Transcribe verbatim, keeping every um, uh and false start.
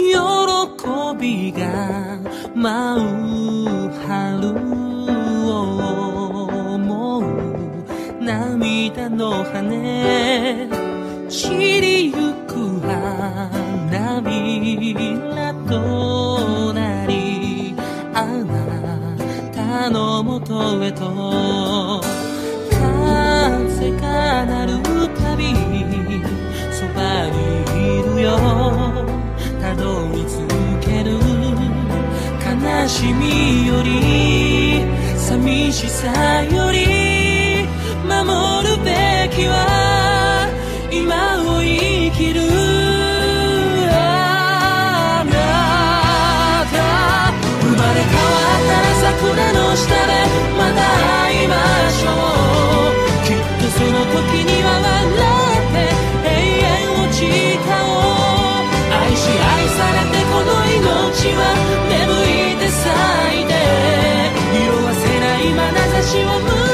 喜びが舞う春を思う涙の羽散りゆく花びらとなりあなたのもとへと風が鳴るたびそばにいるよたどり着ける悲しみより寂しさより守るべきは今を生きるあなた生まれ変わったら桜の下でまた会いましょうきっとその時には笑って永遠を誓おう愛し愛されてこの命は芽吹いて咲いて色褪せない眼差しを向